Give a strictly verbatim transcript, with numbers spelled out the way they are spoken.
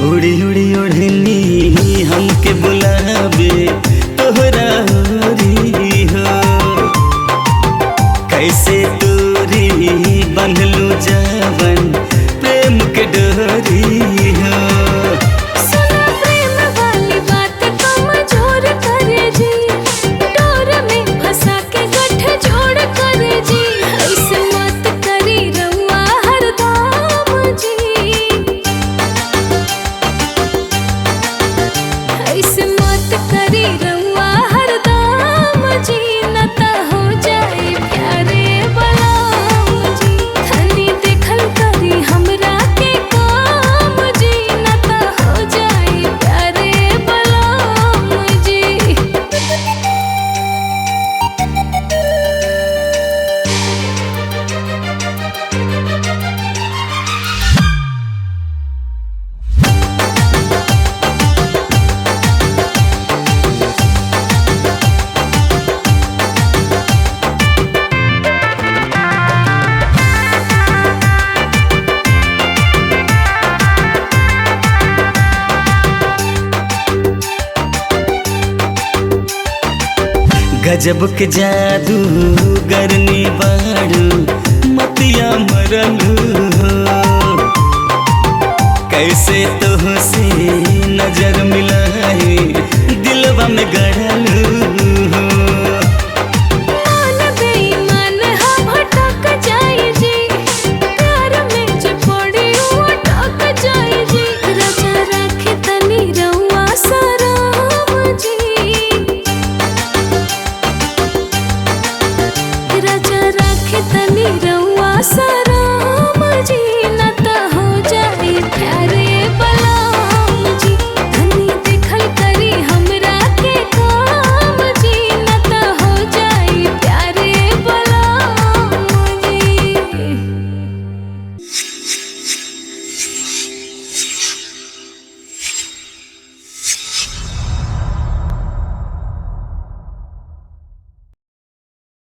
उड़ी उड़ी ओढ़नी हमके बुलावे तोहरा ओरी हो। कैसे तोरी बंधलू जावन प्रेम के डोरी हो। सुना प्रेम वाली बात कमजोर करे जी, डोर में फंसा के गठजोड़ करे जी। ऐसे मत करी रउआ हरदम जी, ऐसे मत करी रउआ हरदम जी, न त हो जाए प्यारे बलम जी। खनी देखल करी हमरा के काम जी, न त हो जाए प्यारे बलम जी। गजब के जादू गरनी बाड़ू मतिया मरलू हो। कैसे तो से नजर मिलाए दिलवा में गड़